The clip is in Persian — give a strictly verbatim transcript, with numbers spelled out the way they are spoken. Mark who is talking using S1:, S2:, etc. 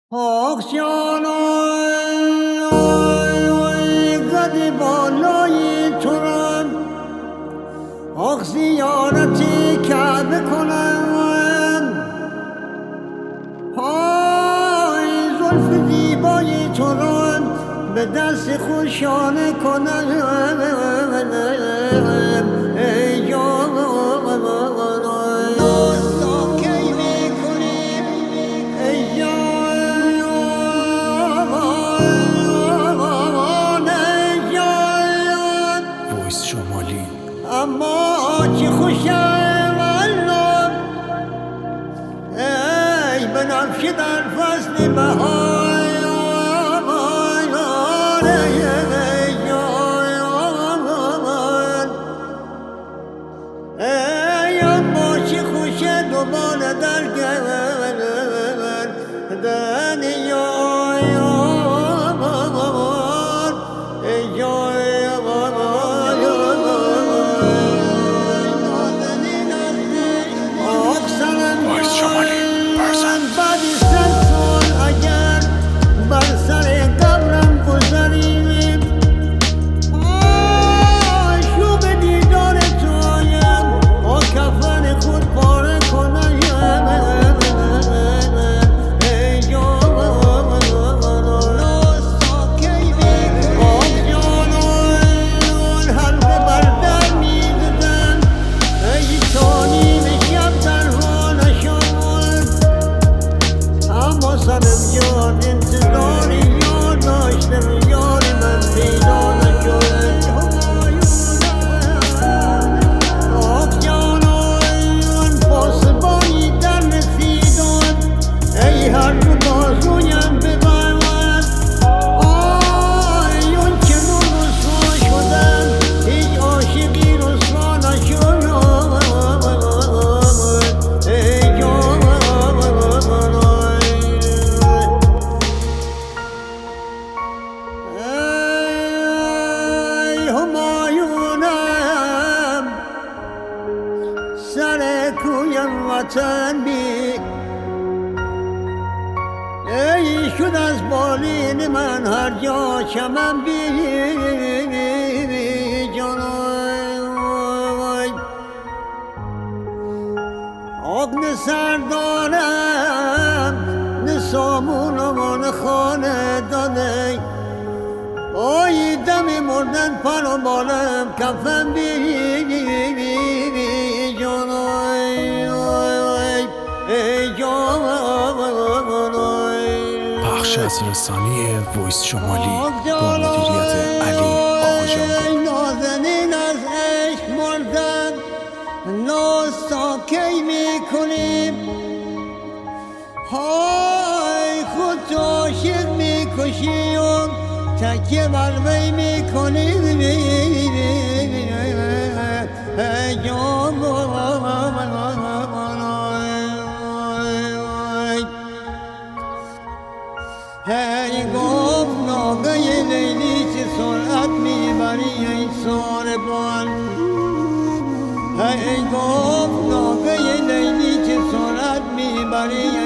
S1: آخشانای قد بالای تو را آخ زیارتی کعبه کنم، های زلف زیبای تو را به دست خوشانه کنم. ای جان اما چه خوشم والله، ای بنفش در فصل بهار، ای اما چه خوش دوباره در گردن سر کویم وطن بی، ای شد از بالین من هر جا چمن بی جانای آب نه سر دارم نه سامون و نه خانه داده، آی دم مردن پر و بالم کفن بی
S2: بخش از رسانی وایس شمالی با مدیریت علی آقاجان.
S1: نازنین از عشق مردن ناستا کی میکنیم، های خود عاشق میکشی و تکیه بر وی میکنیم. ای گفت ناگه لیلی چه سرعت میبری ای ساربان، ای گفت ناگه لیلی چه سرعت میبری